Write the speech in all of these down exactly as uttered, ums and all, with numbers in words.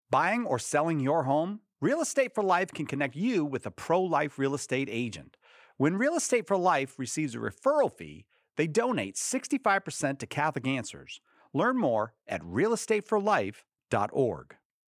Buying or selling your home? Real Estate for Life can connect you with a pro-life real estate agent. When Real Estate for Life receives a referral fee, they donate sixty-five percent to Catholic Answers. Learn more at real estate for life dot org.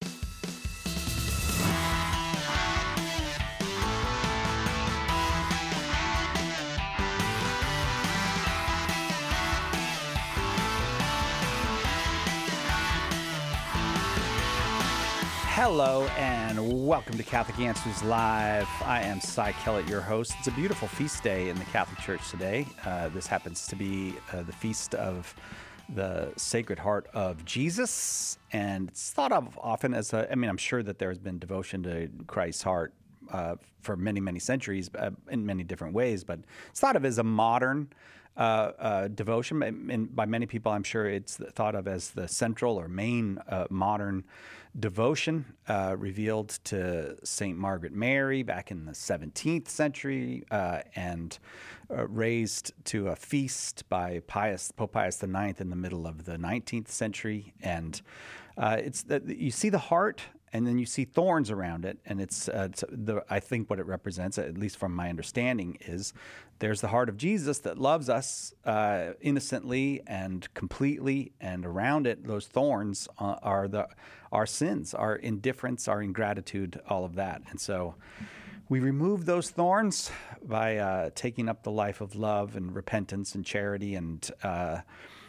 Hello and welcome to Catholic Answers Live. I am Cy Kellett, your host. It's a beautiful feast day in the Catholic Church today. Uh, this happens to be uh, the feast of the Sacred Heart of Jesus, and it's thought of often as a, I mean, I'm sure that there has been devotion to Christ's heart uh, for many, many centuries uh, in many different ways, but it's thought of as a modern Uh, uh, devotion. And by many people, I'm sure it's thought of as the central or main uh, modern devotion uh, revealed to Saint Margaret Mary back in the seventeenth century uh, and uh, raised to a feast by Pius, Pope Pius the Ninth in the middle of the nineteenth century. And uh, it's that you see the heart, and then you see thorns around it, and it's, uh, it's the, I think what it represents, at least from my understanding, is there's the heart of Jesus that loves us uh, innocently and completely, and around it, those thorns uh, are the our sins, our indifference, our ingratitude, all of that. And so we remove those thorns by uh, taking up the life of love and repentance and charity and uh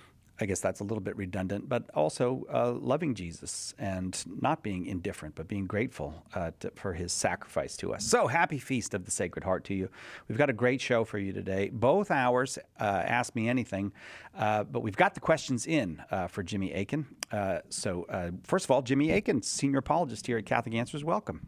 I guess that's a little bit redundant, but also uh, loving Jesus and not being indifferent, but being grateful uh, to, for his sacrifice to us. So happy Feast of the Sacred Heart to you. We've got a great show for you today. Both hours, uh, Ask Me Anything, uh, but we've got the questions in uh, for Jimmy Akin. Uh, so uh, first of all, Jimmy Akin, Senior Apologist here at Catholic Answers, welcome.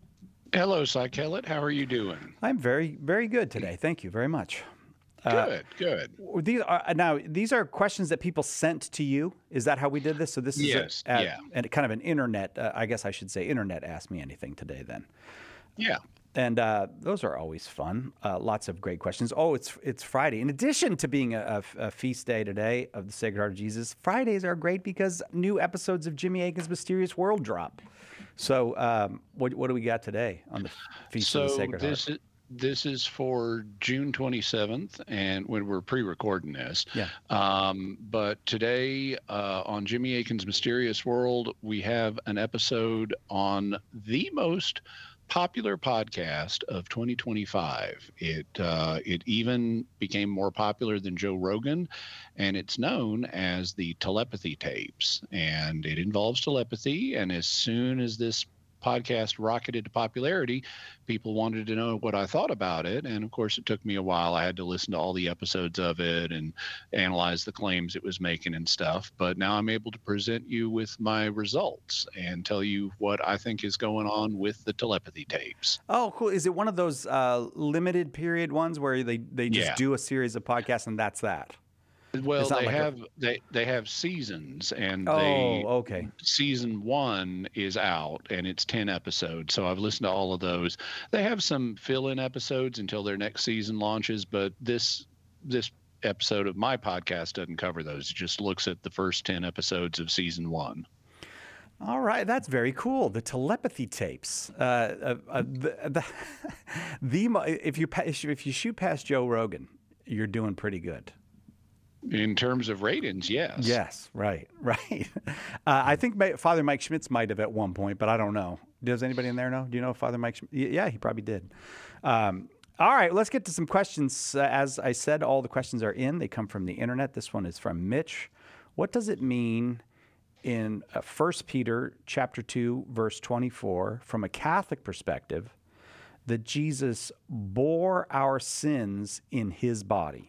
Hello, Cy Kellett. How are you doing? I'm very, very good today. Thank you very much. Good, uh, good. These are now. These are questions that people sent to you. Is that how we did this? So this is yes, a, a, yeah, and kind of an internet. Uh, I guess I should say internet. Ask Me Anything today, then. Yeah. And uh, those are always fun. Uh, lots of great questions. Oh, it's it's Friday. In addition to being a, a, a feast day today of the Sacred Heart of Jesus, Fridays are great because new episodes of Jimmy Akin's Mysterious World drop. So, um, what what do we got today on the Feast so of the Sacred this Heart? Is, this is for June twenty-seventh, and when we're pre-recording this. Yeah. Um, but today uh, on Jimmy Akin's Mysterious World, we have an episode on the most popular podcast of twenty twenty-five. It uh, it even became more popular than Joe Rogan, and it's known as the Telepathy Tapes. And it involves telepathy. And as soon as this podcast rocketed to popularity, people wanted to know what I thought about it. And of course, it took me a while. I had to listen to all the episodes of it and analyze the claims it was making and stuff. But now I'm able to present you with my results and tell you what I think is going on with the telepathy tapes. Oh, cool. Is it one of those uh, limited period ones where they, they just Yeah. do a series of podcasts and that's that? Well, they like have a... they they have seasons, and oh, they okay. Season one is out, and it's ten episodes. So I've listened to all of those. They have some fill-in episodes until their next season launches, but this this episode of my podcast doesn't cover those. It just looks at the first ten episodes of season one. All right, that's very cool. The telepathy tapes. Uh, uh, uh, the, the, the if you if you shoot past Joe Rogan, you're doing pretty good. In terms of ratings, yes. Yes, right, right. Uh, I think Father Mike Schmitz might have at one point, but I don't know. Does anybody in there know? Do you know Father Mike Schmitz? Yeah, he probably did. Um, all right, let's get to some questions. Uh, as I said, all the questions are in. They come from the internet. This one is from Mitch. What does it mean in uh, First Peter chapter two, verse twenty-four, from a Catholic perspective, that Jesus bore our sins in his body?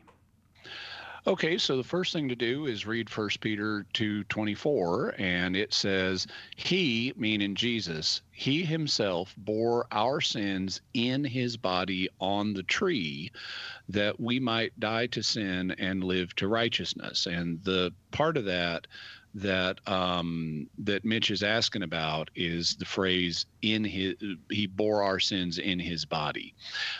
Okay, so the first thing to do is read First Peter two twenty-four, and it says, he, meaning Jesus, he himself bore our sins in his body on the tree, that we might die to sin and live to righteousness. And the part of that that um, that Mitch is asking about is the phrase "in his." He bore our sins in his body.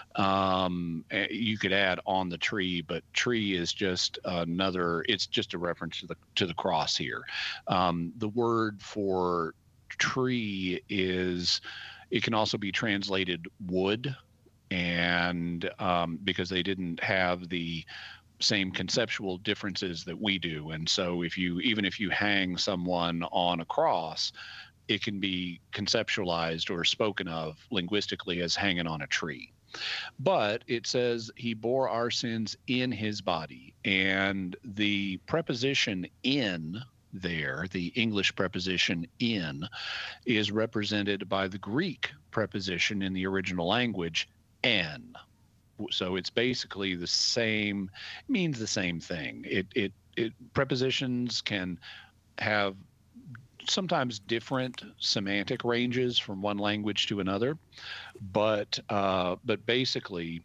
Um, you could add "on the tree," but "tree" is just another. It's just a reference to the to the cross here. Um, the word for tree is, it can also be translated wood, and um, because they didn't have the same conceptual differences that we do. And so if you, even if you hang someone on a cross, it can be conceptualized or spoken of linguistically as hanging on a tree. But it says he bore our sins in his body. And the preposition in there, the English preposition in, is represented by the Greek preposition in the original language, en. So it's basically the same, means the same thing. It, it, it prepositions can have sometimes different semantic ranges from one language to another, but uh, but basically,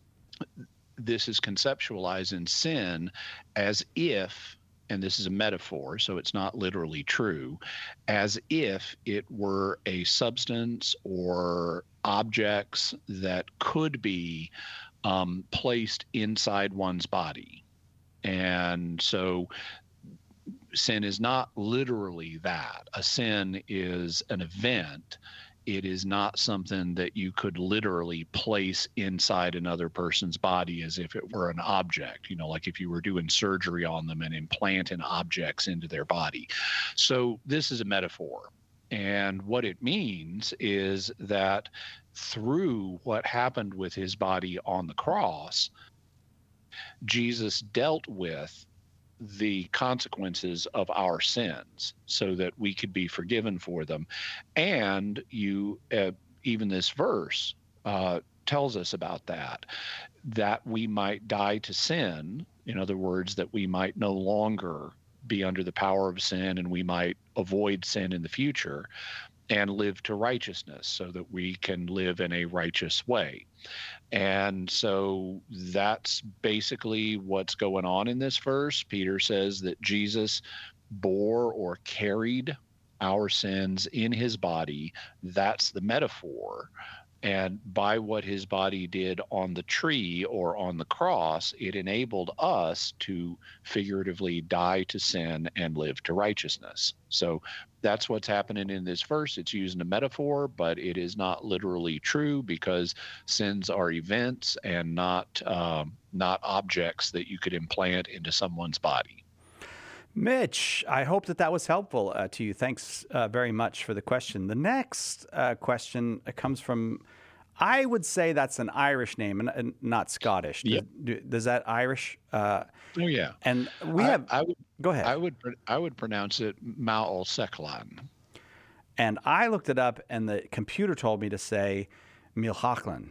this is conceptualized in sin as if, and this is a metaphor, so it's not literally true, as if it were a substance or objects that could be um, placed inside one's body. And so sin is not literally that. A sin is an event. It is not something that you could literally place inside another person's body as if it were an object, you know, like if you were doing surgery on them and implanting objects into their body. So this is a metaphor. And what it means is that through what happened with his body on the cross, Jesus dealt with the consequences of our sins so that we could be forgiven for them. And you, uh, even this verse uh, tells us about that, that we might die to sin. In other words, that we might no longer be under the power of sin and we might avoid sin in the future and live to righteousness so that we can live in a righteous way. And so that's basically what's going on in this verse. Peter says that Jesus bore or carried our sins in his body. That's the metaphor. And by what his body did on the tree or on the cross, it enabled us to figuratively die to sin and live to righteousness. So that's what's happening in this verse. It's using a metaphor, but it is not literally true because sins are events and not um, not objects that you could implant into someone's body. Mitch, I hope that that was helpful uh, to you. Thanks uh, very much for the question. The next uh, question comes from, I would say that's an Irish name and, and not Scottish. Does, Yeah. do, does that Irish? Uh, Oh yeah. and we I, have. I would Go ahead. I would I would pronounce it Ma'ol Seclan. And I looked it up, and the computer told me to say Milhachlan.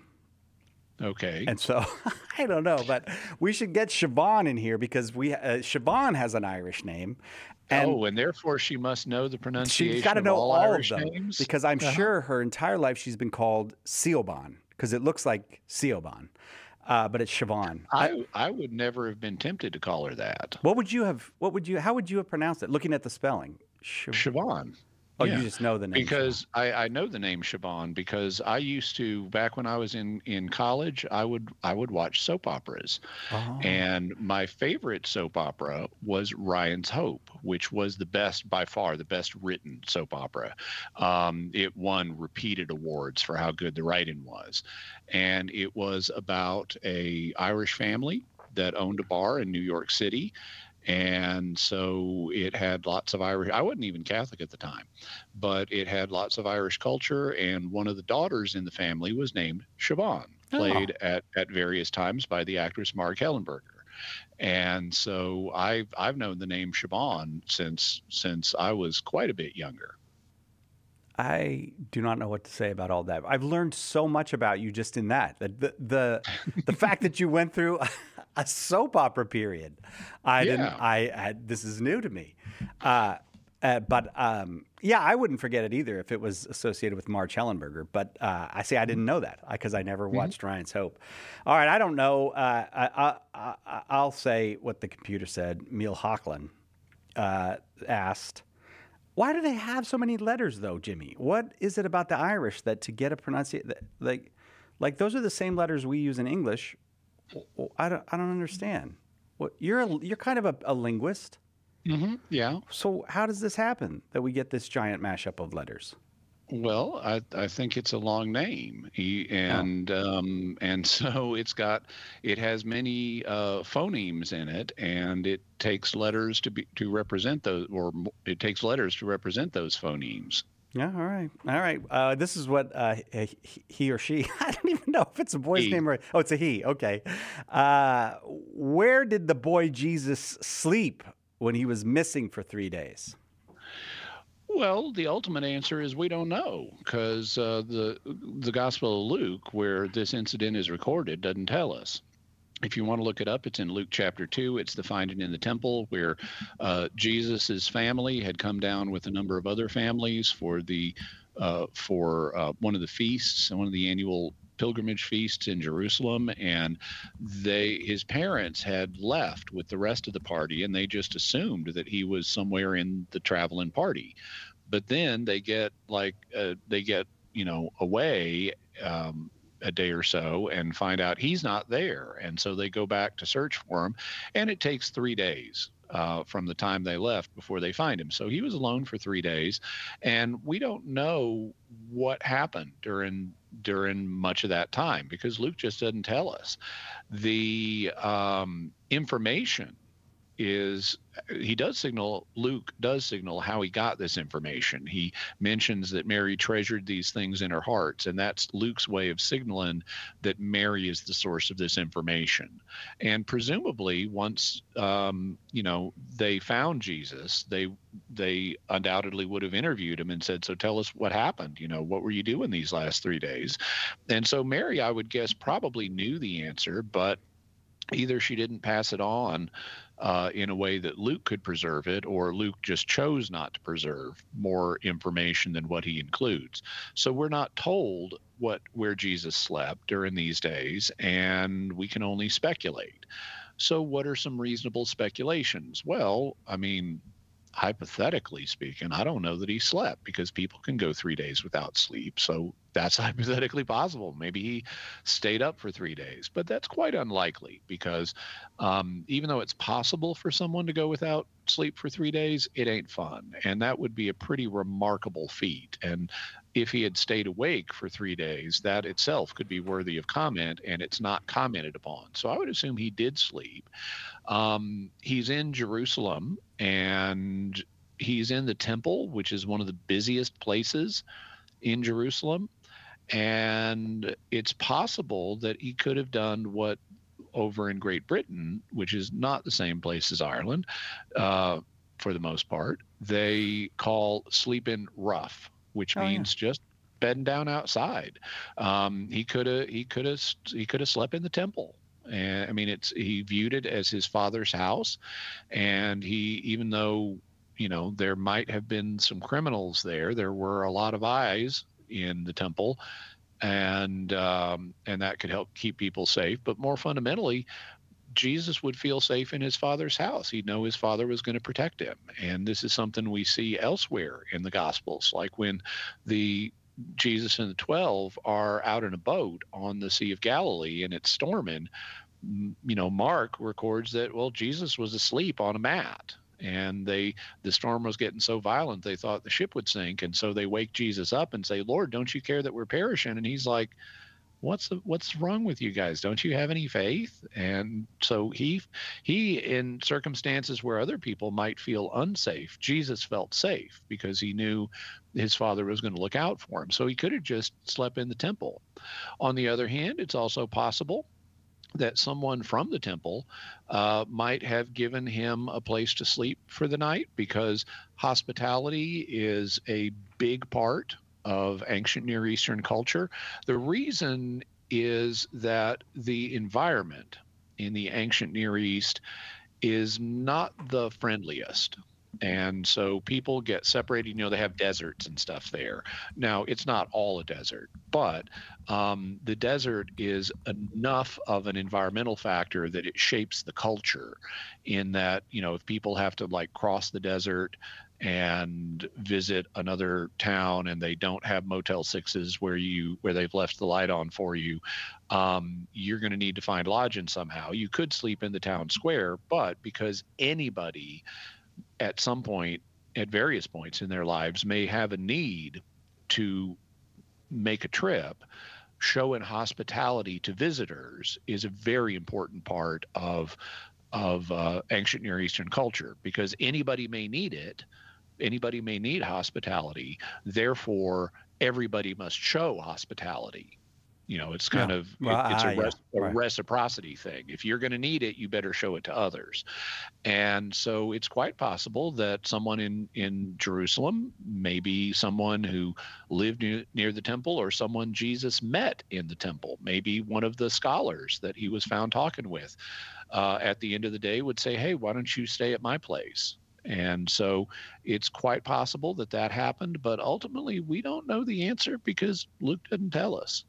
Okay. And so I don't know, but we should get Siobhan in here because we uh, Siobhan has an Irish name. And oh, and therefore she must know the pronunciation she's got to of know all, all Irish of them names? because I'm Uh-huh. sure her entire life she's been called Siobhan because it looks like Siobhan, uh, but it's Siobhan. I I would never have been tempted to call her that. What would you have? What would you? How would you have pronounced it? Looking at the spelling. Siobhan. Siobhan. Oh, Yeah. you just know the name. Because I, I know the name Siobhan because I used to, back when I was in, in college, I would I would watch soap operas. Siobhan. Oh. And my favorite soap opera was Ryan's Hope, which was the best, by far, the best written soap opera. Um, it won repeated awards for how good the writing was. And it was about a Irish family that owned a bar in New York City. And so it had lots of Irish, I wasn't even Catholic at the time, but it had lots of Irish culture. And one of the daughters in the family was named Siobhan, played Oh. at, at various times by the actress Marg Hellenberger. And so I've, I've known the name Siobhan since, since I was quite a bit younger. I do not know what to say about all that. I've learned so much about you just in that. The the the, the fact that you went through a soap opera period. I Yeah. didn't. I, I this is new to me. Uh, uh, but um, yeah, I wouldn't forget it either if it was associated with Marge Hellenberger. But uh, I say I didn't know that because I never watched Ryan's Hope. All right, I don't know. Uh, I, I, I, I'll say what the computer said. Neil Hochland uh, asked. Why do they have so many letters, though, Jimmy? What is it about the Irish that to get a pronunciation, like, like those are the same letters we use in English? I don't, I don't understand. What you're, a, you're kind of a, a linguist. Hmm. Yeah. So how does this happen that we get this giant mashup of letters? Well, I I think it's a long name. He Oh, and um and so it's got it has many uh phonemes in it, and it takes letters to be to represent those, or m- it takes letters to represent those phonemes. yeah. All right. All right. Uh, this is what uh, he he or she, I don't even know if it's a boy's He name or, oh, it's a he. Okay. Uh, where did the boy Jesus sleep when he was missing for three days? Well, the ultimate answer is we don't know, because uh, the the Gospel of Luke, where this incident is recorded, doesn't tell us. If you want to look it up, it's in Luke chapter two. It's the finding in the temple, where uh, Jesus's family had come down with a number of other families for the uh, for uh, one of the feasts, one of the annual pilgrimage feasts in Jerusalem, and they his parents had left with the rest of the party, and they just assumed that he was somewhere in the traveling party. But then they get like uh, they get you know away. Um, a day or so and find out he's not there. And so they go back to search for him. And it takes three days uh, from the time they left before they find him. So he was alone for three days. And we don't know what happened during during much of that time, because Luke just doesn't tell us. The um, information is he does signal Luke does signal how he got this information. He mentions that Mary treasured these things in her hearts, and that's Luke's way of signaling that Mary is the source of this information. And presumably, once um, you know they found Jesus, they they undoubtedly would have interviewed him and said, "So tell us what happened. You know, what were you doing these last three days?" And so Mary, I would guess, probably knew the answer, but either she didn't pass it on uh, in a way that Luke could preserve it, or Luke just chose not to preserve more information than what he includes. So we're not told what where Jesus slept during these days, and we can only speculate. So what are some reasonable speculations? Well, I mean, hypothetically speaking, I don't know that he slept, because people can go three days without sleep. So that's hypothetically possible. Maybe he stayed up for three days, but that's quite unlikely, because um, even though it's possible for someone to go without sleep for three days, it ain't fun. And that would be a pretty remarkable feat. And if he had stayed awake for three days, that itself could be worthy of comment, and it's not commented upon. So I would assume he did sleep. Um, he's in Jerusalem, and he's in the temple, which is one of the busiest places in Jerusalem. And it's possible that he could have done what over in Great Britain, which is not the same place as Ireland, uh, for the most part, they call sleeping rough, which Oh, yeah. means just bedding down outside. Um, he could have he could have he could have slept in the temple. And I mean, it's he viewed it as his father's house, and he even though you know there might have been some criminals there, there were a lot of eyes in the temple, and um, and that could help keep people safe. But more fundamentally, Jesus would feel safe in his father's house. He'd know his father was going to protect him. And this is something we see elsewhere in the Gospels, like when the Jesus and the twelve are out in a boat on the Sea of Galilee and it's storming. You know, Mark records that, well, Jesus was asleep on a mat. And they, the storm was getting so violent, they thought the ship would sink. And so they wake Jesus up and say, "Lord, don't you care that we're perishing?" And he's like, what's the, what's wrong with you guys? Don't you have any faith? And so he he in circumstances where other people might feel unsafe, Jesus felt safe because he knew his father was going to look out for him. So he could have just slept in the temple. On the other hand, it's also possible that someone from the temple uh, might have given him a place to sleep for the night, because hospitality is a big part of ancient Near Eastern culture. The reason is that the environment in the ancient Near East is not the friendliest. And so people get separated. You know, they have deserts and stuff there. Now, it's not all a desert, but um, the desert is enough of an environmental factor that it shapes the culture, in that, you know, if people have to like cross the desert and visit another town and they don't have Motel Sixes where you where they've left the light on for you, um, you're going to need to find lodging somehow. You could sleep in the town square, but because anybody at some point, at various points in their lives, may have a need to make a trip, showing hospitality to visitors is a very important part of of uh, ancient Near Eastern culture, because anybody may need it. Anybody may need hospitality. Therefore, everybody must show hospitality. You know, it's kind Yeah. of Well, it, it's ah, a, res, yeah. a Right. reciprocity thing. If you're going to need it, you better show it to others. And so it's quite possible that someone in, in Jerusalem, maybe someone who lived near, near the temple, or someone Jesus met in the temple, maybe one of the scholars that he was found talking with, uh, at the end of the day would say, hey, why don't you stay at my place? And so it's quite possible that that happened, but ultimately we don't know the answer because Luke didn't tell us.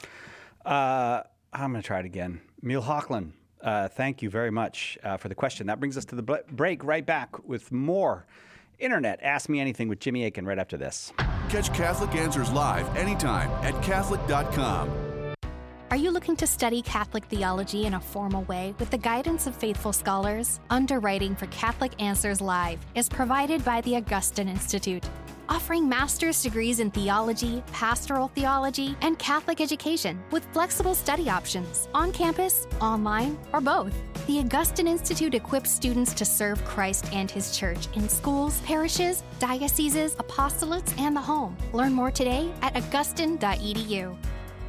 Uh, I'm going to try it again. Emil Hochland, uh, thank you very much uh, for the question. That brings us to the b- break. Right back with more Internet Ask Me Anything with Jimmy Akin right after this. Catch Catholic Answers live anytime at Catholic dot com. Are you looking to study Catholic theology in a formal way with the guidance of faithful scholars? Underwriting for Catholic Answers Live is provided by the Augustine Institute, offering master's degrees in theology, pastoral theology, and Catholic education with flexible study options on campus, online, or both. The Augustine Institute equips students to serve Christ and His Church in schools, parishes, dioceses, apostolates, and the home. Learn more today at augustine dot e d u.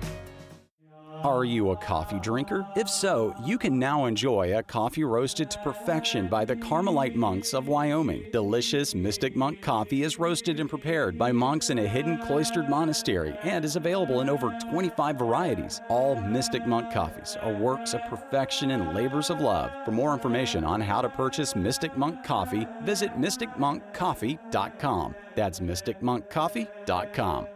Are you a coffee drinker? If so, you can now enjoy a coffee roasted to perfection by the Carmelite monks of Wyoming. Delicious Mystic Monk coffee is roasted and prepared by monks in a hidden cloistered monastery and is available in over twenty-five varieties. All Mystic Monk coffees are works of perfection and labors of love. For more information on how to purchase Mystic Monk coffee, visit mystic monk coffee dot com. That's mystic monk coffee dot com.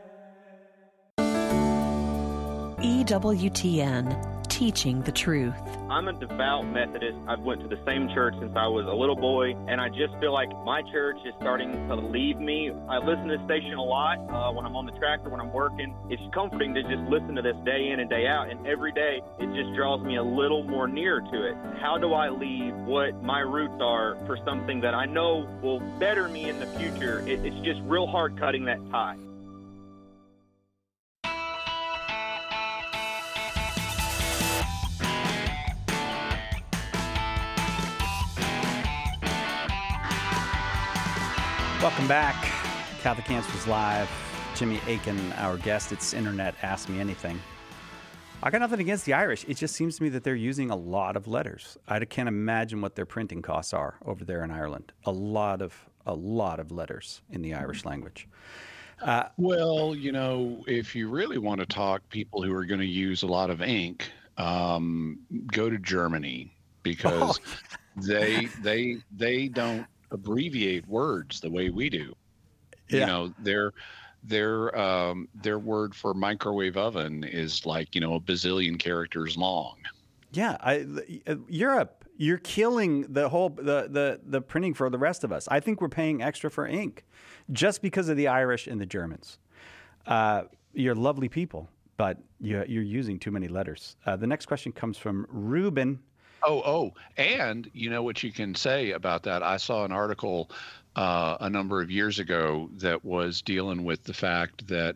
E W T N, teaching the truth. I'm a devout Methodist. I've went to the same church since I was a little boy, and I just feel like my church is starting to leave me. I listen to this station a lot uh, when I'm on the tractor, when I'm working. It's comforting to just listen to this day in and day out, and every day it just draws me a little more near to it. How do I leave what my roots are for something that I know will better me in the future? It, it's just real hard cutting that tie. Welcome back. Catholic Answers Live. Jimmy Akin, our guest. It's Internet Ask Me Anything. I got nothing against the Irish. It just seems to me that they're using a lot of letters. I can't imagine what their printing costs are over there in Ireland. A lot of a lot of letters in the Irish language. Uh, Well, you know, if you really want to talk people who are going to use a lot of ink, um, go to Germany, because they they they don't abbreviate words the way we do. Yeah. You know, their their um, their word for microwave oven is like, you know, a bazillion characters long. Yeah, I, uh, Europe, you're killing the whole the, the the printing for the rest of us. I think we're paying extra for ink just because of the Irish and the Germans. Uh, you're lovely people, but you, you're using too many letters. Uh, the next question comes from Ruben. Oh, oh, and you know what you can say about that? I saw an article uh, a number of years ago that was dealing with the fact that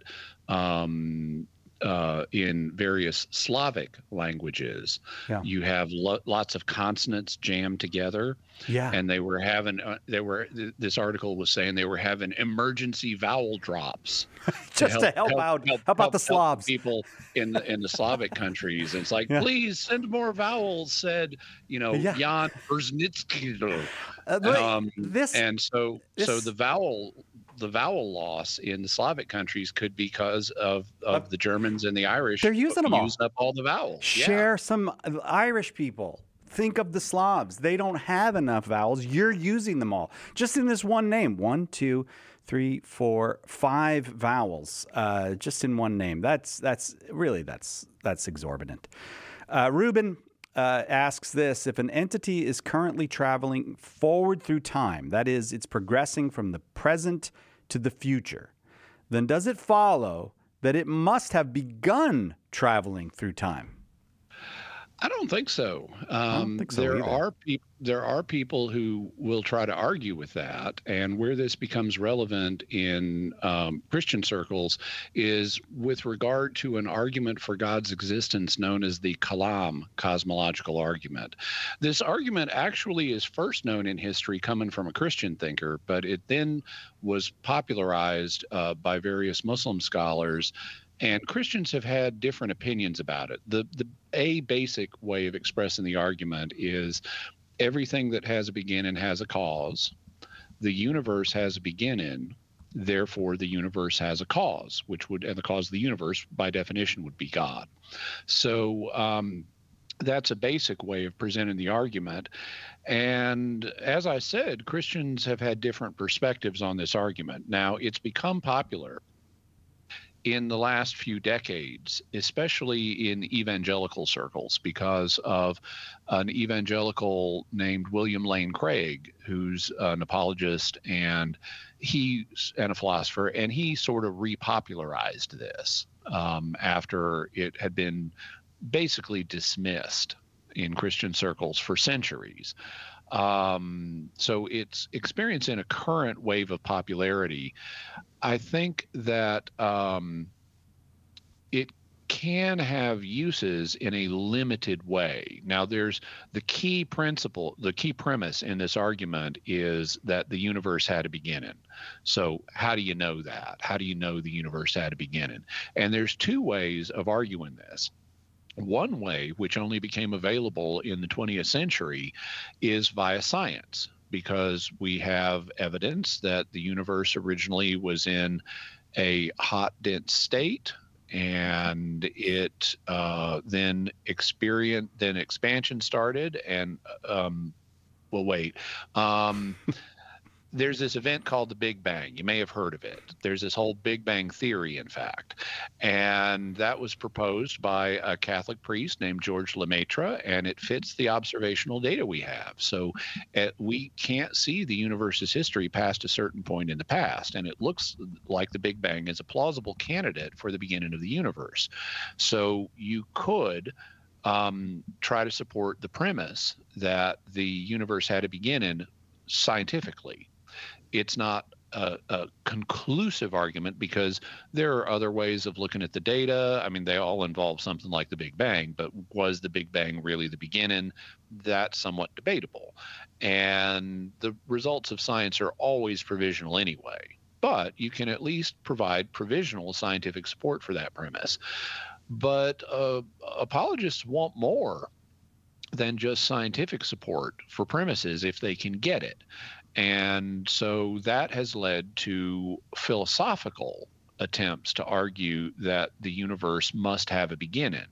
um, uh, in various Slavic languages, Yeah. you have lo- lots of consonants jammed together. Yeah. And they were having, uh, they were, th- this article was saying they were having emergency vowel drops. Just to help out- help out the Slavs. People in the, in the Slavic countries. And it's like, Yeah. please send more vowels, said, you know, Yeah. Jan Brzezinski. Uh, but Um, this and so, so this- the vowel, the vowel loss in the Slavic countries could be because of, of But the Germans and the Irish. they're using them all. Use up all the vowels. Yeah. share some Irish people. Think of the Slavs. They don't have enough vowels. You're using them all. Just in this one name. One, two, three, four, five vowels. Uh, just in one name. That's that's really that's that's exorbitant. Uh, Ruben uh, asks this: if an entity is currently traveling forward through time, that is, it's progressing from the present to the future, then does it follow that it must have begun traveling through time? I don't think so. Um, I don't think so there either. are people. There are people who will try to argue with that, and where this becomes relevant in um, Christian circles is with regard to an argument for God's existence known as the Kalam cosmological argument. This argument actually is first known in history coming from a Christian thinker, but it then was popularized uh, by various Muslim scholars. And Christians have had different opinions about it. The the a basic way of expressing the argument is everything that has a beginning has a cause. The universe has a beginning, therefore the universe has a cause, which would, and the cause of the universe by definition would be God. So um, that's a basic way of presenting the argument. And as I said, Christians have had different perspectives on this argument. Now, it's become popular in the last few decades, especially in evangelical circles, because of an evangelical named William Lane Craig, who's an apologist and he's and a philosopher, and he sort of repopularized this um, after it had been basically dismissed in Christian circles for centuries. Um, so it's experiencing a current wave of popularity. I think that um, it can have uses in a limited way. Now, there's the key principle, the key premise in this argument is that the universe had a beginning. So how do you know that? How do you know the universe had a beginning? And there's two ways of arguing this. One way, which only became available in the twentieth century, is via science, because we have evidence that the universe originally was in a hot, dense state, and it uh, then experienced, then expansion started, and um, well, wait. Um, There's this event called the Big Bang. You may have heard of it. There's this whole Big Bang theory, in fact. And that was proposed by a Catholic priest named George Lemaitre, and it fits the observational data we have. So uh, we can't see the universe's history past a certain point in the past. And it looks like the Big Bang is a plausible candidate for the beginning of the universe. So you could um, try to support the premise that the universe had a beginning scientifically. It's not a, a conclusive argument because there are other ways of looking at the data. I mean, they all involve something like the Big Bang, but was the Big Bang really the beginning? That's somewhat debatable. And the results of science are always provisional anyway, but you can at least provide provisional scientific support for that premise. But uh, apologists want more than just scientific support for premises if they can get it. And so that has led to philosophical attempts to argue that the universe must have a beginning.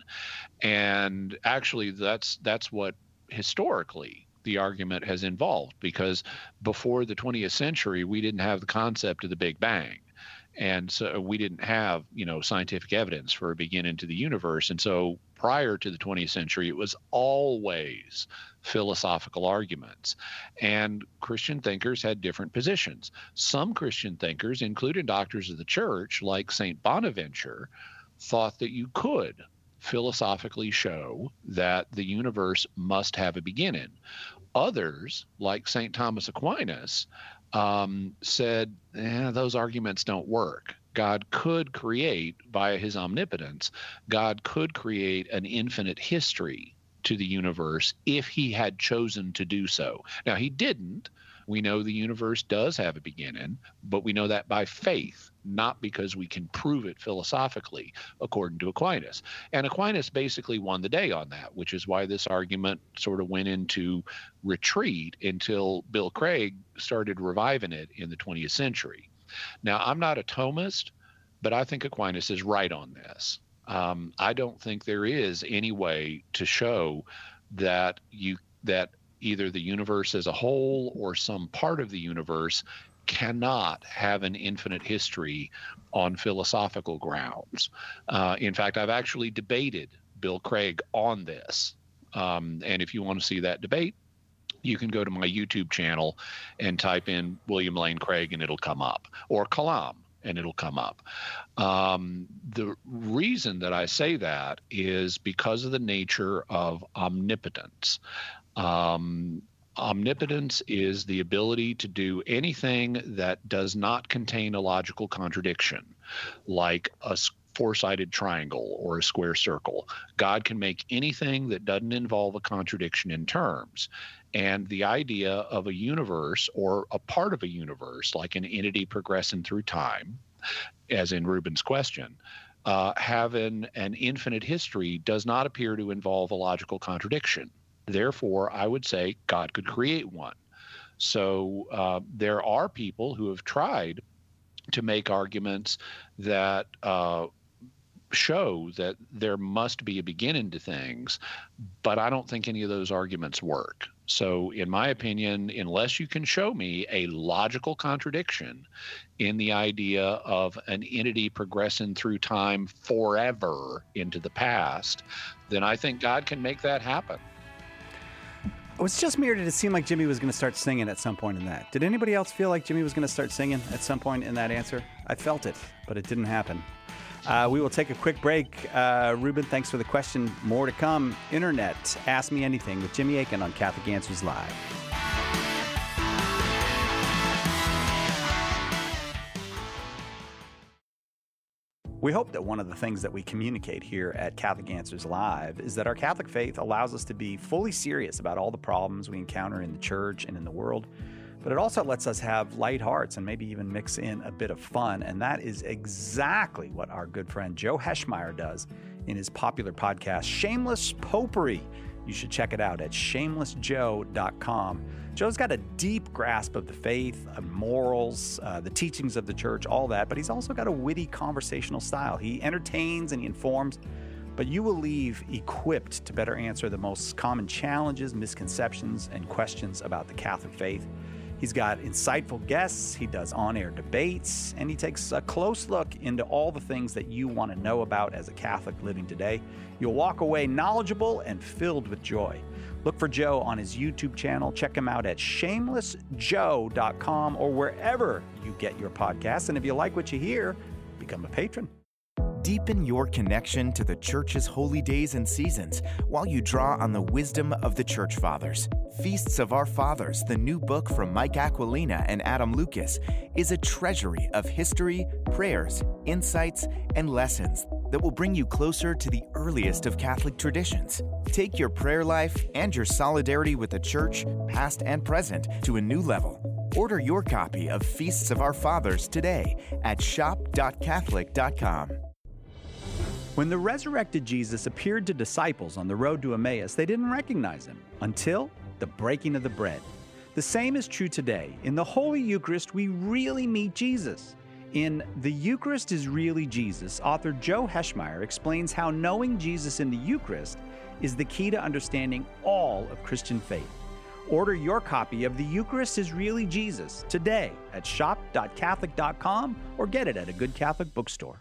And actually that's that's what historically the argument has involved, because before the twentieth century we didn't have the concept of the Big Bang. And so we didn't have, you know, scientific evidence for a beginning to the universe. And so prior to the twentieth century, it was always philosophical arguments. And Christian thinkers had different positions. Some Christian thinkers, including doctors of the church, like Saint Bonaventure, thought that you could philosophically show that the universe must have a beginning. Others, like Saint Thomas Aquinas, um, said, eh, those arguments don't work. God could create, via his omnipotence, God could create an infinite history to the universe if he had chosen to do so. Now, he didn't. We know the universe does have a beginning, but we know that by faith, not because we can prove it philosophically, according to Aquinas. And Aquinas basically won the day on that, which is why this argument sort of went into retreat until Bill Craig started reviving it in the twentieth century. Now, I'm not a Thomist, but I think Aquinas is right on this. Um, I don't think there is any way to show that you that either the universe as a whole or some part of the universe cannot have an infinite history on philosophical grounds. Uh, in fact, I've actually debated Bill Craig on this. Um, and if you want to see that debate, you can go to my YouTube channel and type in William Lane Craig and it'll come up, or Kalam, and it'll come up. Um, the reason that I say that is because of the nature of omnipotence. Um, Omnipotence is the ability to do anything that does not contain a logical contradiction, like a four-sided triangle or a square circle. God can make anything that doesn't involve a contradiction in terms. And the idea of a universe or a part of a universe, like an entity progressing through time, as in Ruben's question, uh, having an infinite history does not appear to involve a logical contradiction. Therefore, I would say God could create one. So uh, there are people who have tried to make arguments that uh, show that there must be a beginning to things, but I don't think any of those arguments work. So in my opinion, unless you can show me a logical contradiction in the idea of an entity progressing through time forever into the past, then I think God can make that happen. It was just me, or did it seem like Jimmy was going to start singing at some point in that? Did anybody else feel like Jimmy was going to start singing at some point in that answer? I felt it, but it didn't happen. Uh, we will take a quick break. Uh, Ruben, thanks for the question. More to come. Internet, Ask Me Anything with Jimmy Akin on Catholic Answers Live. We hope that one of the things that we communicate here at Catholic Answers Live is that our Catholic faith allows us to be fully serious about all the problems we encounter in the church and in the world, but it also lets us have light hearts and maybe even mix in a bit of fun, and that is exactly what our good friend Joe Heschmeyer does in his popular podcast, Shameless Popery. You should check it out at shameless joe dot com. Joe's got a deep grasp of the faith, of morals, uh, the teachings of the church, all that, but he's also got a witty conversational style. He entertains and he informs, but you will leave equipped to better answer the most common challenges, misconceptions, and questions about the Catholic faith. He's got insightful guests, he does on-air debates, and he takes a close look into all the things that you want to know about as a Catholic living today. You'll walk away knowledgeable and filled with joy. Look for Joe on his YouTube channel. Check him out at shameless joe dot com or wherever you get your podcasts. And if you like what you hear, become a patron. Deepen your connection to the Church's holy days and seasons while you draw on the wisdom of the Church Fathers. Feasts of Our Fathers, the new book from Mike Aquilina and Adam Lucas, is a treasury of history, prayers, insights, and lessons that will bring you closer to the earliest of Catholic traditions. Take your prayer life and your solidarity with the Church, past and present, to a new level. Order your copy of Feasts of Our Fathers today at shop dot catholic dot com. When the resurrected Jesus appeared to disciples on the road to Emmaus, they didn't recognize him until the breaking of the bread. The same is true today. In the Holy Eucharist, we really meet Jesus. In The Eucharist is Really Jesus, author Joe Heschmeyer explains how knowing Jesus in the Eucharist is the key to understanding all of Christian faith. Order your copy of The Eucharist is Really Jesus today at shop dot catholic dot com or get it at a good Catholic bookstore.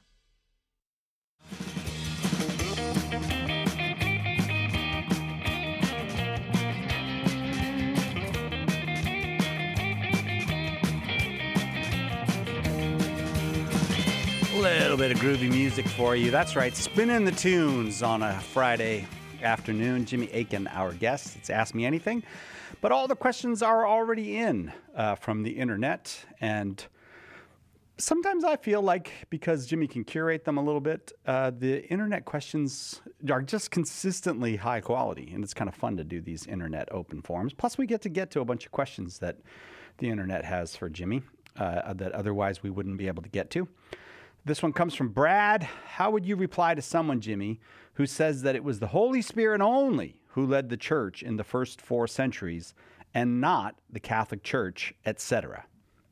A little bit of groovy music for you. That's right, spinning the tunes on a Friday afternoon. Jimmy Akin, our guest. It's Ask Me Anything. But all the questions are already in uh, from the internet. And sometimes I feel like, because Jimmy can curate them a little bit, uh, the internet questions are just consistently high quality. And it's kind of fun to do these internet open forums. Plus, we get to get to a bunch of questions that the internet has for Jimmy uh, that otherwise we wouldn't be able to get to. This one comes from Brad. How would you reply to someone, Jimmy, who says that it was the Holy Spirit only who led the church in the first four centuries and not the Catholic Church, et cetera?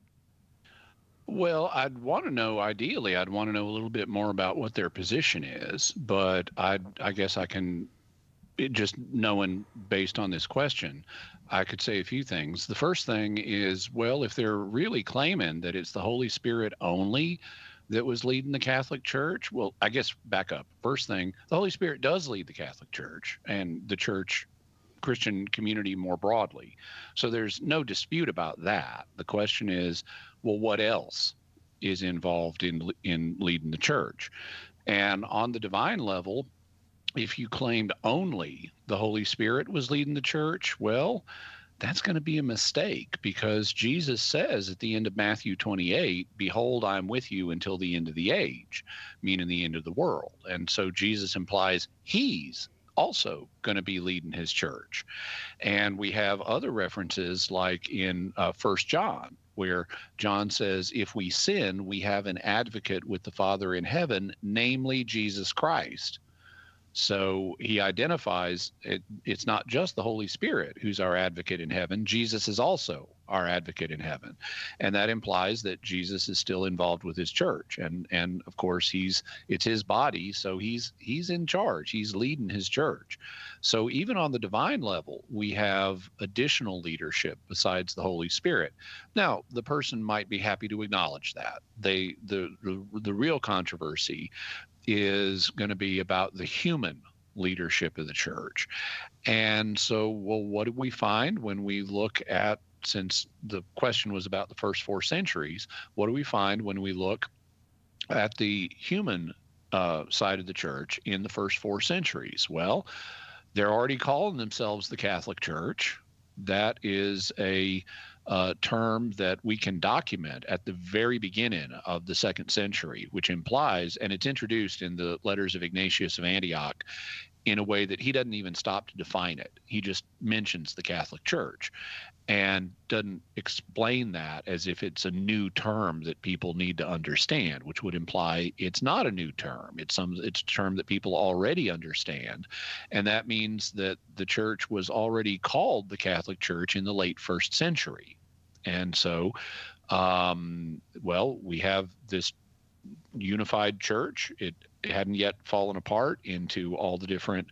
Well, I'd want to know, ideally, I'd want to know a little bit more about what their position is, but I I guess I can, it just knowing based on this question, I could say a few things. The first thing is, well, if they're really claiming that it's the Holy Spirit only that was leading the Catholic Church, well, I guess back up. First thing, the Holy Spirit does lead the Catholic Church and the church, Christian community more broadly. So there's no dispute about that. The question is, well, what else is involved in in leading the church. And on the divine level, if you claimed only the Holy Spirit was leading the church, well, that's going to be a mistake, because Jesus says at the end of Matthew twenty-eight, behold, I'm with you until the end of the age, meaning the end of the world. And so Jesus implies he's also going to be leading his church. And we have other references like in uh, First John, where John says, if we sin, we have an advocate with the Father in heaven, namely Jesus Christ. So he identifies it, it's not just the Holy Spirit who's our advocate in heaven. Jesus is also our advocate in heaven. And that implies that Jesus is still involved with his church. And and of course he's it's his body, so he's he's in charge. He's leading his church. So even on the divine level, we have additional leadership besides the Holy Spirit. Now, the person might be happy to acknowledge that. They the the, the real controversy is going to be about the human leadership of the church. And so, well, what do we find when we look at, since the question was about the first four centuries, what do we find when we look at the human uh, side of the church in the first four centuries? Well, they're already calling themselves the Catholic Church. That is a uh, term that we can document at the very beginning of the second century, which implies, and it's introduced in the letters of Ignatius of Antioch in a way that he doesn't even stop to define it. He just mentions the Catholic Church and doesn't explain that as if it's a new term that people need to understand, which would imply it's not a new term. It's some it's a term that people already understand. And that means that the church was already called the Catholic Church in the late first century. And so, um, well, we have this unified church. It, it hadn't yet fallen apart into all the different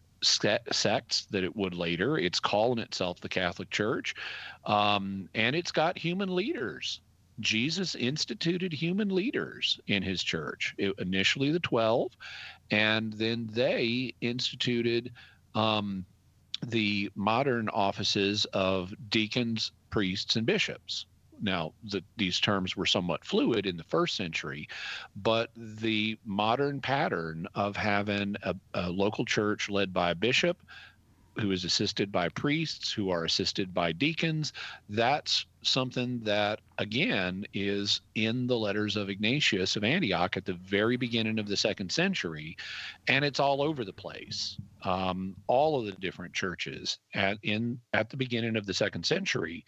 sects that it would later. It's calling itself the Catholic Church, um, and it's got human leaders. Jesus instituted human leaders in his church, it, initially the twelve, and then they instituted um, the modern offices of deacons, priests, and bishops. Now, the, these terms were somewhat fluid in the first century, but the modern pattern of having a, a local church led by a bishop who is assisted by priests who are assisted by deacons, that's something that, again, is in the letters of Ignatius of Antioch at the very beginning of the second century, and it's all over the place. Um, all of the different churches at, in, at the beginning of the second century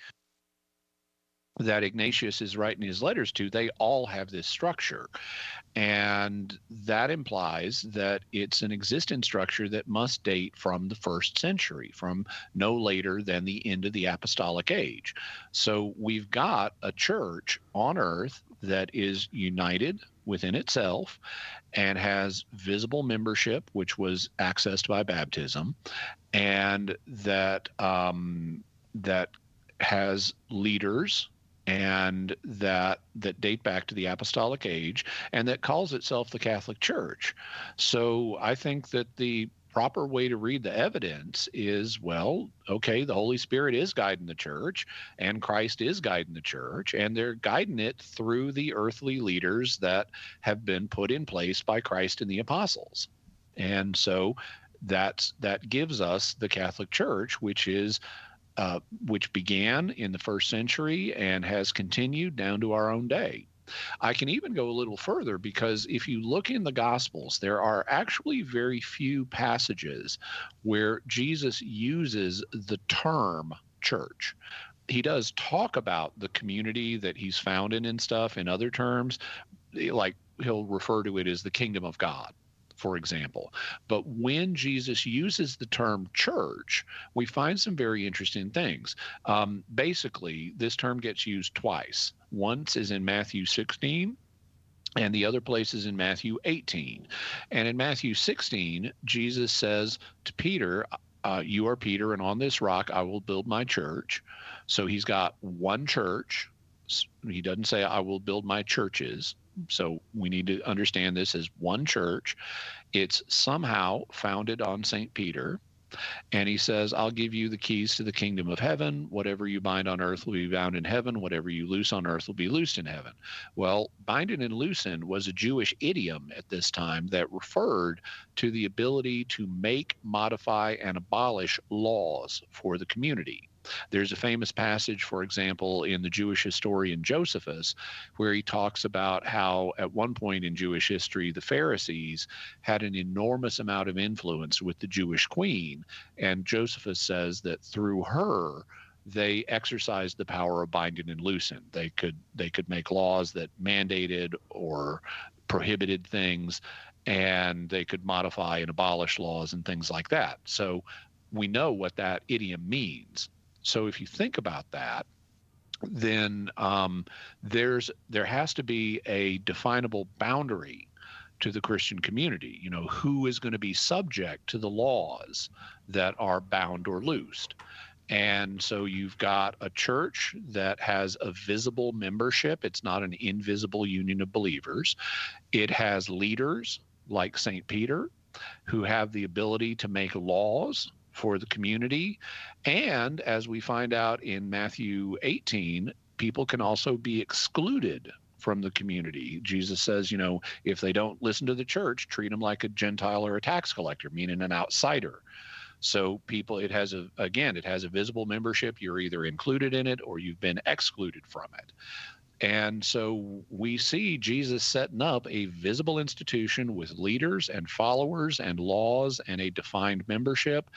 that Ignatius is writing his letters to, they all have this structure. And that implies that it's an existing structure that must date from the first century, from no later than the end of the apostolic age. So we've got a church on earth that is united within itself and has visible membership, which was accessed by baptism, and that um, that has leaders and that that date back to the apostolic age, and that calls itself the Catholic Church. So I think that the proper way to read the evidence is, well, okay, the Holy Spirit is guiding the church, and Christ is guiding the church, and they're guiding it through the earthly leaders that have been put in place by Christ and the apostles. And so that's that gives us the Catholic Church, which is Uh, which began in the first century and has continued down to our own day. I can even go a little further, because if you look in the Gospels, there are actually very few passages where Jesus uses the term church. He does talk about the community that he's founded and stuff in other terms, like he'll refer to it as the kingdom of God, for example. But when Jesus uses the term church, we find some very interesting things. Um, basically, this term gets used twice. Once is in Matthew sixteen, and the other place is in Matthew eighteen. And in Matthew sixteen, Jesus says to Peter, uh, you are Peter, and on this rock I will build my church. So he's got one church. He doesn't say I will build my churches. So we need to understand this as one church. It's somehow founded on Saint Peter. And he says, I'll give you the keys to the kingdom of heaven. Whatever you bind on earth will be bound in heaven. Whatever you loose on earth will be loosed in heaven. Well, binding and loosen was a Jewish idiom at this time that referred to the ability to make, modify, and abolish laws for the community. There's a famous passage, for example, in the Jewish historian Josephus, where he talks about how at one point in Jewish history, the Pharisees had an enormous amount of influence with the Jewish queen. And Josephus says that through her, they exercised the power of binding and loosing. They could they could make laws that mandated or prohibited things, and they could modify and abolish laws and things like that. So we know what that idiom means. So if you think about that, then um, there's there has to be a definable boundary to the Christian community. You know, who is going to be subject to the laws that are bound or loosed? And so you've got a church that has a visible membership. It's not an invisible union of believers. It has leaders like Saint Peter who have the ability to make laws for the community. And as we find out in Matthew eighteen, people can also be excluded from the community. Jesus says, you know, if they don't listen to the church, treat them like a Gentile or a tax collector, meaning an outsider. So people, it has a, again, it has a visible membership. You're either included in it or you've been excluded from it. And so we see Jesus setting up a visible institution with leaders and followers and laws and a defined membership.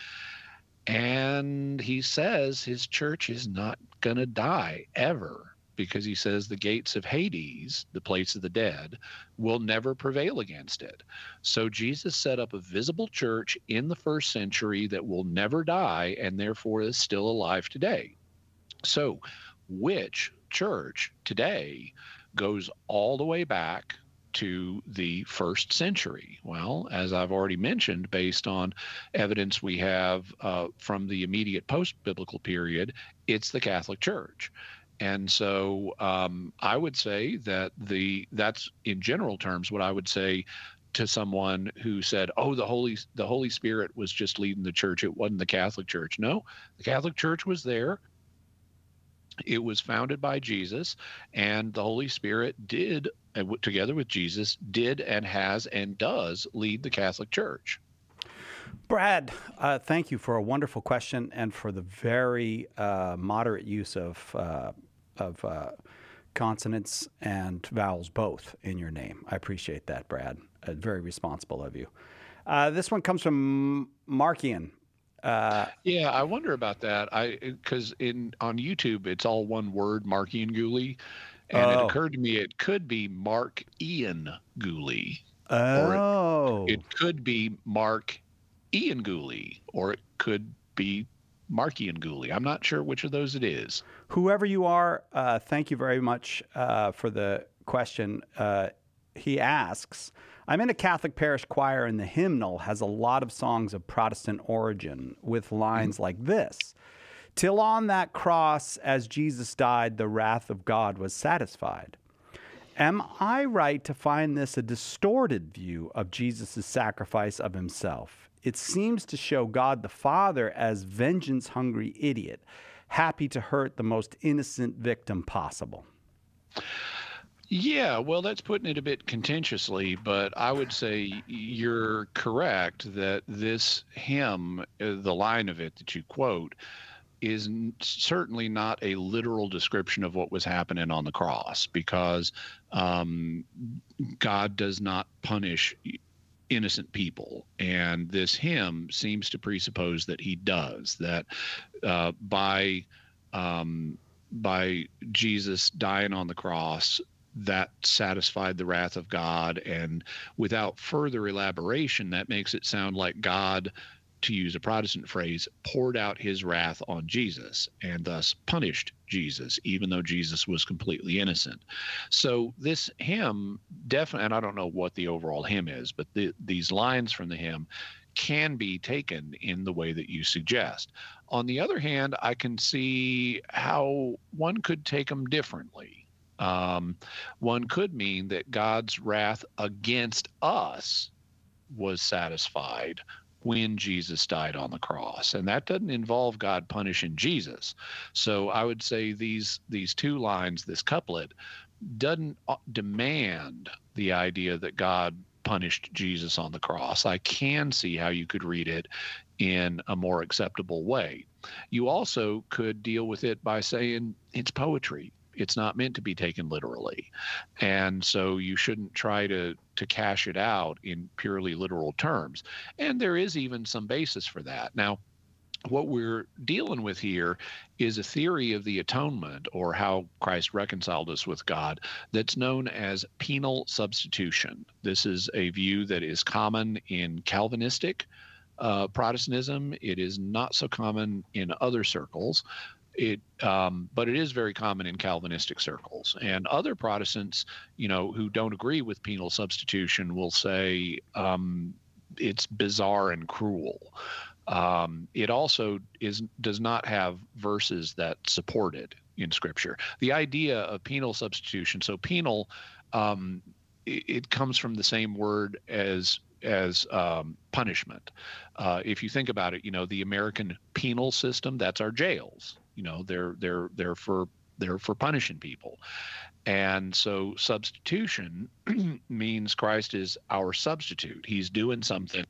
And he says his church is not going to die ever, because he says the gates of Hades, the place of the dead, will never prevail against it. So Jesus set up a visible church in the first century that will never die and therefore is still alive today. So which church today goes all the way back to the first century? Well, as I've already mentioned, based on evidence we have uh, from the immediate post-biblical period, it's the Catholic Church. And so um, I would say that the that's in general terms what I would say to someone who said, oh, the Holy the Holy Spirit was just leading the church. It wasn't the Catholic Church. No, the Catholic Church was there. It was founded by Jesus, and the Holy Spirit did, together with Jesus, did and has and does lead the Catholic Church. Brad, uh, thank you for a wonderful question and for the very uh, moderate use of uh, of uh, consonants and vowels both in your name. I appreciate that, Brad. Uh, very responsible of you. Uh, this one comes from Markian. Uh, yeah, I wonder about that. I because in on YouTube it's all one word, Mark Ian Gooley, and oh. it occurred to me it could be Mark Ian Gooley. Oh, or it, it could be Mark Ian Gooley, or it could be Mark Ian Gooley. I'm not sure which of those it is. Whoever you are, uh, thank you very much uh, for the question. Uh, he asks, I'm in a Catholic parish choir, and the hymnal has a lot of songs of Protestant origin with lines mm-hmm. like this. Till on that cross, as Jesus died, the wrath of God was satisfied. Am I right to find this a distorted view of Jesus' sacrifice of himself? It seems to show God the Father as vengeance-hungry idiot, happy to hurt the most innocent victim possible. Yeah, well, that's putting it a bit contentiously, but I would say you're correct that this hymn, the line of it that you quote, is certainly not a literal description of what was happening on the cross, because um, God does not punish innocent people. And this hymn seems to presuppose that he does, that uh, by um, by Jesus dying on the cross, that satisfied the wrath of God. And without further elaboration, that makes it sound like God, to use a Protestant phrase, poured out his wrath on Jesus and thus punished Jesus, even though Jesus was completely innocent. So this hymn definitely, and I don't know what the overall hymn is, but the, these lines from the hymn can be taken in the way that you suggest. On the other hand, I can see how one could take them differently. Um, one could mean that God's wrath against us was satisfied when Jesus died on the cross. And that doesn't involve God punishing Jesus. So I would say these these two lines, this couplet, doesn't demand the idea that God punished Jesus on the cross. I can see how you could read it in a more acceptable way. You also could deal with it by saying it's poetry. It's not meant to be taken literally. And so you shouldn't try to to cash it out in purely literal terms. And there is even some basis for that. Now, what we're dealing with here is a theory of the atonement, or how Christ reconciled us with God, that's known as penal substitution. This is a view that is common in Calvinistic uh, Protestantism. It is not so common in other circles. It, um, but it is very common in Calvinistic circles. And other Protestants, you know, who don't agree with penal substitution will say um, it's bizarre and cruel. Um, it also is does not have verses that support it in Scripture. The idea of penal substitution, so penal, um, it, it comes from the same word as as um, punishment. Uh, if you think about it, you know, the American penal system, that's our jails. You know, they're they're they're for they're for punishing people. And so substitution means Christ is our substitute. He's doing something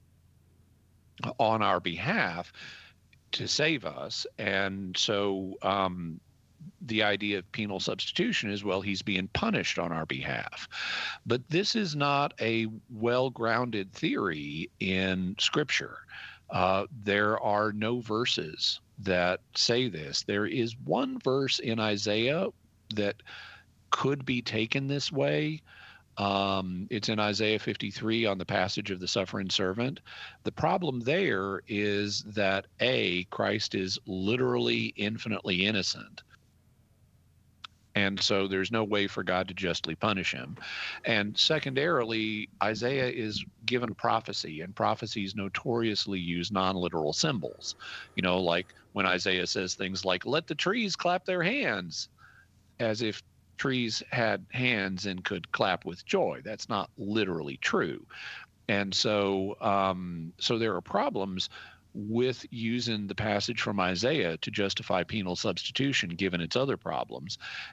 on our behalf to save us. And so um, the idea of penal substitution is, well, he's being punished on our behalf. But this is not a well-grounded theory in Scripture. Uh, there are no verses that say this. There is one verse in Isaiah that could be taken this way. Um, it's in Isaiah fifty-three on the passage of the suffering servant. The problem there is that, A, Christ is literally infinitely innocent. And so there's no way for God to justly punish him. And secondarily, Isaiah is given prophecy, and prophecies notoriously use non-literal symbols. You know, like when Isaiah says things like, let the trees clap their hands, as if trees had hands and could clap with joy. That's not literally true. And so, um, so there are problems with using the passage from Isaiah to justify penal substitution, given its other problems.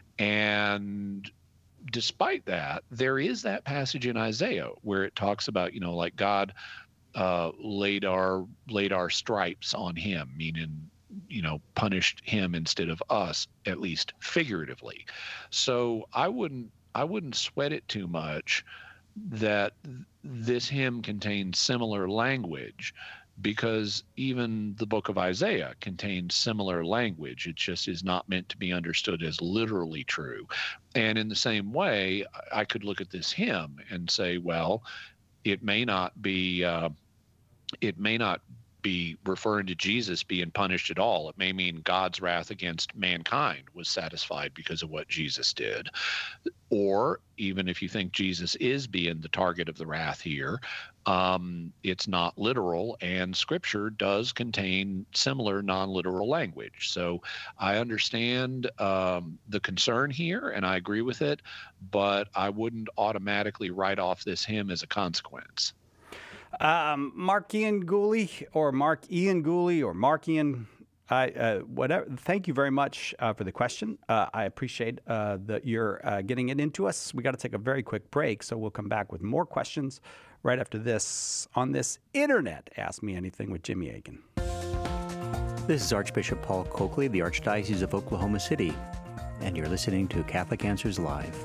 And despite that, there is that passage in Isaiah where it talks about, you know, like God uh, laid our laid our stripes on him, meaning, you know, punished him instead of us, at least figuratively. So I wouldn't I wouldn't sweat it too much that this hymn contains similar language, because even the book of Isaiah contains similar language. It just is not meant to be understood as literally true. And in the same way, I could look at this hymn and say, well, it may not be uh, it may not be referring to Jesus being punished at all. It may mean God's wrath against mankind was satisfied because of what Jesus did. Or even if you think Jesus is being the target of the wrath here, um, it's not literal, and Scripture does contain similar non-literal language. So I understand um, the concern here, and I agree with it, but I wouldn't automatically write off this hymn as a consequence. Um, Mark Ian Gooley, or Mark Ian Gooley, or Mark Ian, I, uh, whatever. Thank you very much uh, for the question. Uh, I appreciate uh, that you're uh, getting it into us. We got to take a very quick break, so we'll come back with more questions right after this on this internet. Ask Me Anything with Jimmy Akin. This is Archbishop Paul Coakley, the Archdiocese of Oklahoma City, and you're listening to Catholic Answers Live.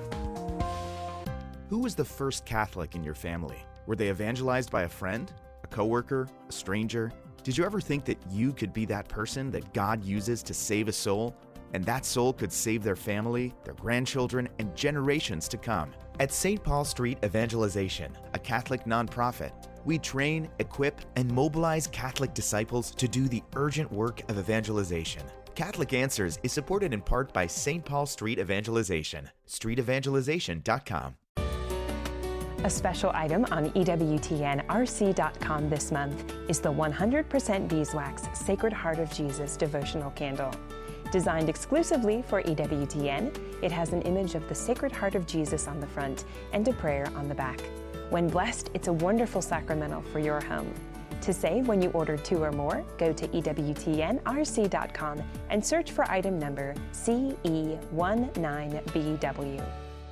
Who was the first Catholic in your family? Were they evangelized by a friend, a coworker, a stranger? Did you ever think that you could be that person that God uses to save a soul, and that soul could save their family, their grandchildren, and generations to come? At Saint Paul Street Evangelization, a Catholic nonprofit, we train, equip, and mobilize Catholic disciples to do the urgent work of evangelization. Catholic Answers is supported in part by Saint Paul Street Evangelization, street evangelization dot com. A special item on E W T N R C dot com this month is the one hundred percent beeswax Sacred Heart of Jesus devotional candle. Designed exclusively for E W T N, it has an image of the Sacred Heart of Jesus on the front and a prayer on the back. When blessed, it's a wonderful sacramental for your home. To save when you order two or more, go to E W T N R C dot com and search for item number C E one nine B W.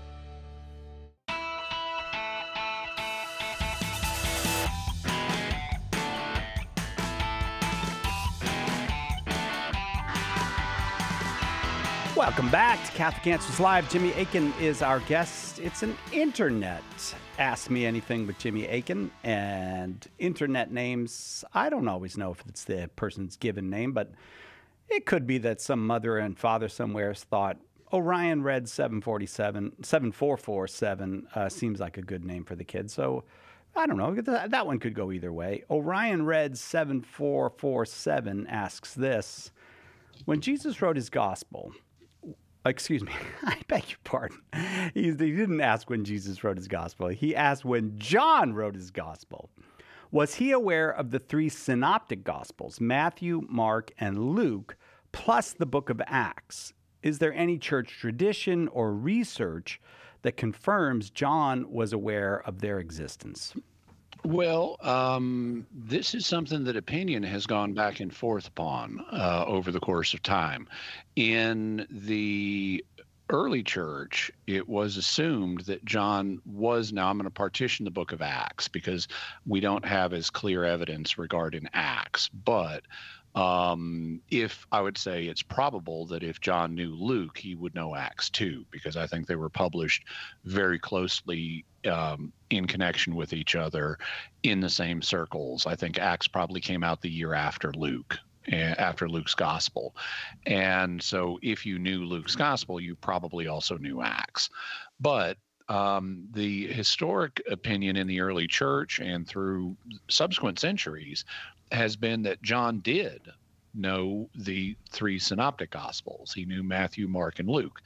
Welcome back to Catholic Answers Live. Jimmy Akin is our guest. It's an internet Ask Me Anything with Jimmy Akin. And internet names, I don't always know if it's the person's given name, but it could be that some mother and father somewhere thought Orion Red seven forty-seven, seven four four seven uh, seems like a good name for the kid. So I don't know. That, that one could go either way. Orion Red seven four four seven asks this. When Jesus wrote his gospel, excuse me, I beg your pardon. He, he didn't ask when Jesus wrote his gospel. He asked when John wrote his gospel. Was he aware of the three synoptic gospels, Matthew, Mark, and Luke, plus the book of Acts? Is there any church tradition or research that confirms John was aware of their existence? Well, um, this is something that opinion has gone back and forth upon uh, over the course of time. In the early church, it was assumed that John was, now I'm going to partition the book of Acts because we don't have as clear evidence regarding Acts, but um, if I would say it's probable that if John knew Luke, he would know Acts too, because I think they were published very closely um, in connection with each other in the same circles. I think Acts probably came out the year after Luke, after Luke's gospel. And so if you knew Luke's gospel, you probably also knew Acts. But um, the historic opinion in the early church and through subsequent centuries has been that John did know the three synoptic gospels. He knew Matthew, Mark, and Luke.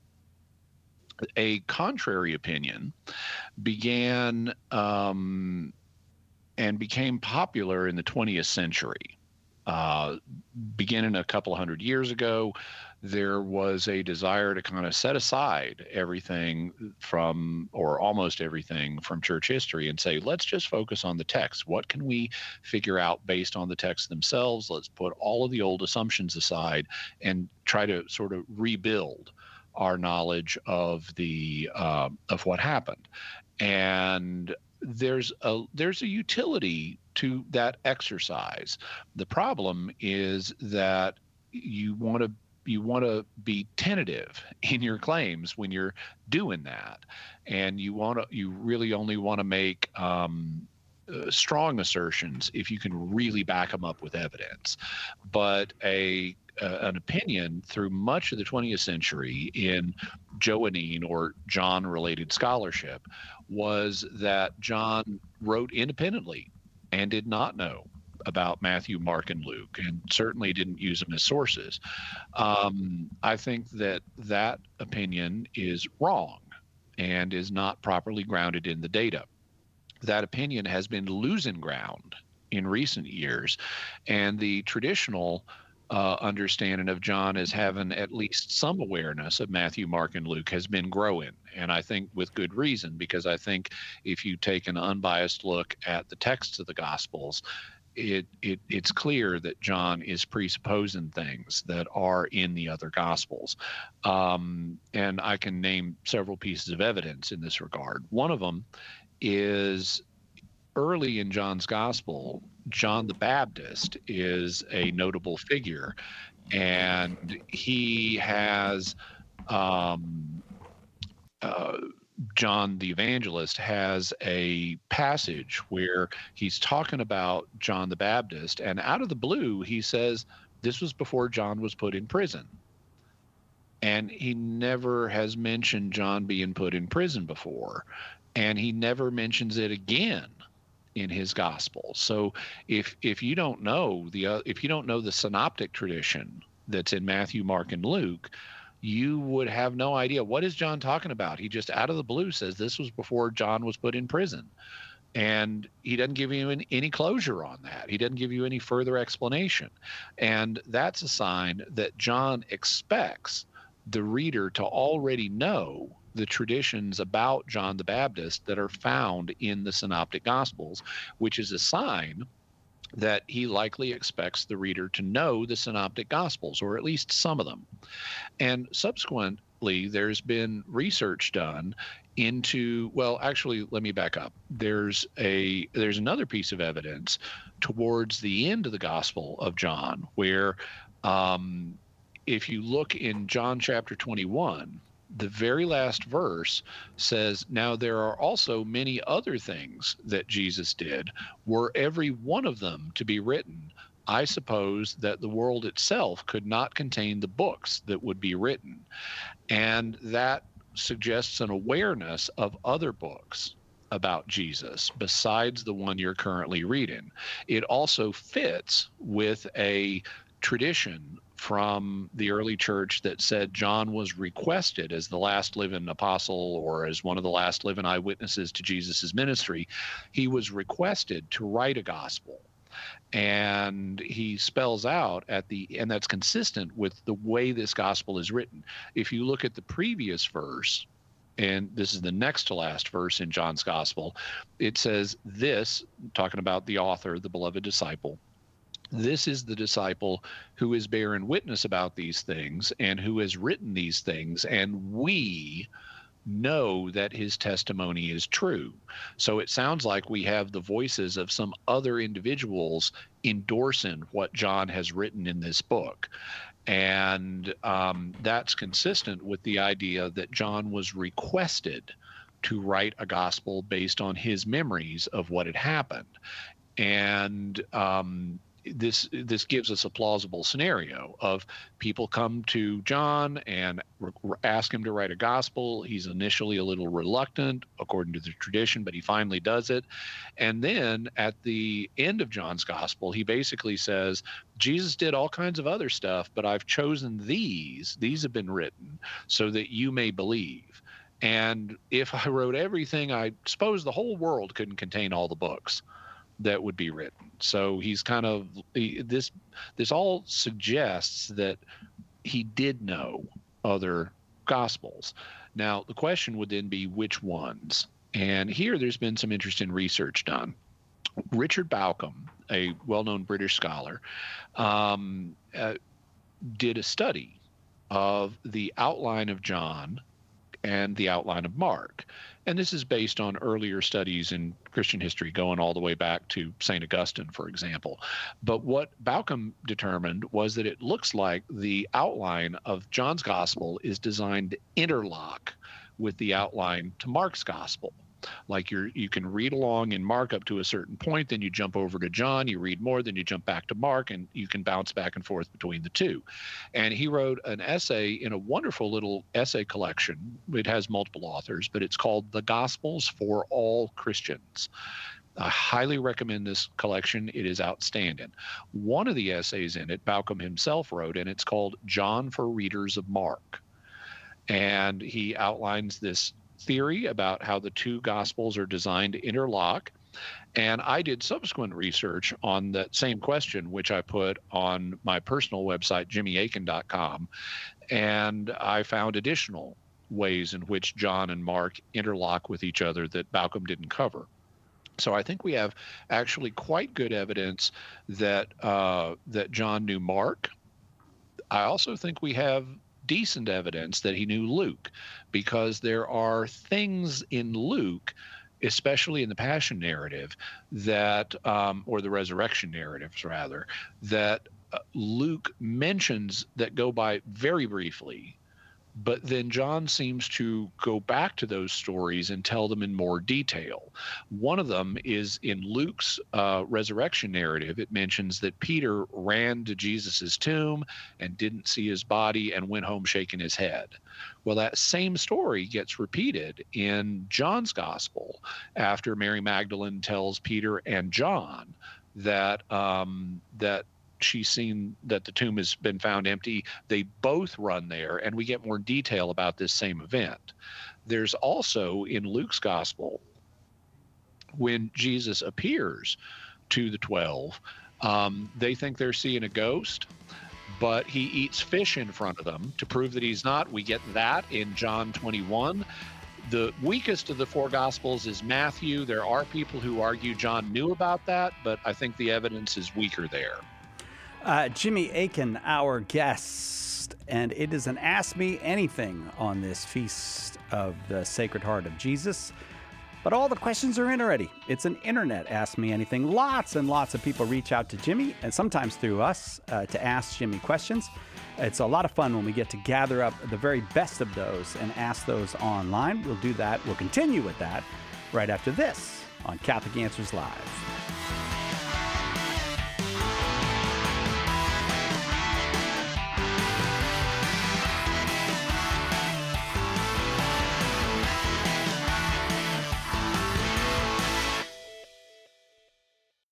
A contrary opinion began um, and became popular in the twentieth century. Uh, beginning a couple hundred years ago, there was a desire to kind of set aside everything from, or almost everything from church history and say, let's just focus on the text. What can we figure out based on the text themselves? Let's put all of the old assumptions aside and try to sort of rebuild our knowledge of the uh, of what happened. And there's a there's a utility to that exercise. The problem is that you want to you want to be tentative in your claims when you're doing that, and you want to you really only want to make um, uh, strong assertions if you can really back them up with evidence. But a uh, an opinion through much of the twentieth century in Johannine or John-related scholarship was that John wrote independently and did not know about Matthew, Mark, and Luke, and certainly didn't use them as sources. Um, I think that that opinion is wrong and is not properly grounded in the data. That opinion has been losing ground in recent years, and the traditional uh, understanding of John as having at least some awareness of Matthew, Mark, and Luke has been growing, and I think with good reason, because I think if you take an unbiased look at the texts of the Gospels, It, it it's clear that John is presupposing things that are in the other Gospels. Um, and I can name several pieces of evidence in this regard. One of them is early in John's Gospel, John the Baptist is a notable figure, and he has um, uh, John the Evangelist has a passage where he's talking about John the Baptist, and out of the blue, he says, this was before John was put in prison. And he never has mentioned John being put in prison before, and he never mentions it again in his gospel. So if if you don't know the uh, if you don't know the synoptic tradition that's in Matthew, Mark, and Luke, you would have no idea, what is John talking about? He just out of the blue says this was before John was put in prison. And he doesn't give you any, any closure on that. He doesn't give you any further explanation. And that's a sign that John expects the reader to already know the traditions about John the Baptist that are found in the Synoptic Gospels, which is a sign that he likely expects the reader to know the Synoptic Gospels, or at least some of them. And subsequently, there's been research done into, well, actually, let me back up. There's a there's another piece of evidence towards the end of the Gospel of John, where um, if you look in John chapter twenty-one, the very last verse says, "Now there are also many other things that Jesus did. Were every one of them to be written, I suppose that the world itself could not contain the books that would be written." And that suggests an awareness of other books about Jesus besides the one you're currently reading. It also fits with a tradition from the early church that said John was requested as the last living apostle, or as one of the last living eyewitnesses to Jesus's ministry. He was requested to write a gospel. And he spells out at the, and that's consistent with the way this gospel is written. If you look at the previous verse, and this is the next to last verse in John's gospel, it says this, talking about the author, the beloved disciple, "This is the disciple who is bearing witness about these things and who has written these things, and we know that his testimony is true." So it sounds like we have the voices of some other individuals endorsing what John has written in this book. And um, that's consistent with the idea that John was requested to write a gospel based on his memories of what had happened. And um, this this gives us a plausible scenario of people come to John and re- ask him to write a gospel. He's initially a little reluctant, according to the tradition, but he finally does it. And then at the end of John's gospel, he basically says, Jesus did all kinds of other stuff, but I've chosen these. These have been written so that you may believe. And if I wrote everything, I suppose the whole world couldn't contain all the books that would be written. So he's kind of he, this this all suggests that he did know other gospels. Now the question would then be which ones, and here there's been some interesting research done. Richard Bauckham, a well-known British scholar, um, uh, did a study of the outline of John and the outline of Mark. And this is based on earlier studies in Christian history, going all the way back to Saint Augustine, for example. But what Bauckham determined was that it looks like the outline of John's gospel is designed to interlock with the outline to Mark's gospel. Like you're, you can read along in Mark up to a certain point, then you jump over to John, you read more, then you jump back to Mark, and you can bounce back and forth between the two. And he wrote an essay in a wonderful little essay collection. It has multiple authors, but it's called The Gospels for All Christians. I highly recommend this collection. It is outstanding. One of the essays in it, Bauckham himself wrote, and it's called John for Readers of Mark. And he outlines this theory about how the two gospels are designed to interlock. And I did subsequent research on that same question, which I put on my personal website, jimmy akin dot com. And I found additional ways in which John and Mark interlock with each other that Bauckham didn't cover. So I think we have actually quite good evidence that uh, that John knew Mark. I also think we have decent evidence that he knew Luke, because there are things in Luke, especially in the Passion narrative, that, um, or the resurrection narratives rather, that uh, Luke mentions that go by very briefly, but then John seems to go back to those stories and tell them in more detail. One of them is in Luke's uh, resurrection narrative. It mentions that Peter ran to Jesus's tomb and didn't see his body and went home shaking his head. Well, that same story gets repeated in John's gospel after Mary Magdalene tells Peter and John that um, that she's seen that the tomb has been found empty. They both run there, and we get more detail about this same event. There's also in Luke's gospel, when Jesus appears to the twelve, um, they think they're seeing a ghost, but he eats fish in front of them to prove that he's not. We get that in John twenty-one. The weakest of the four Gospels is Matthew. There are people who argue John knew about that, but I think the evidence is weaker there. Uh, Jimmy Akin, our guest, and it is an Ask Me Anything on this Feast of the Sacred Heart of Jesus. But all the questions are in already. It's an internet Ask Me Anything. Lots and lots of people reach out to Jimmy, and sometimes through us, uh, to ask Jimmy questions. It's a lot of fun when we get to gather up the very best of those and ask those online. We'll do that. We'll continue with that right after this on Catholic Answers Live.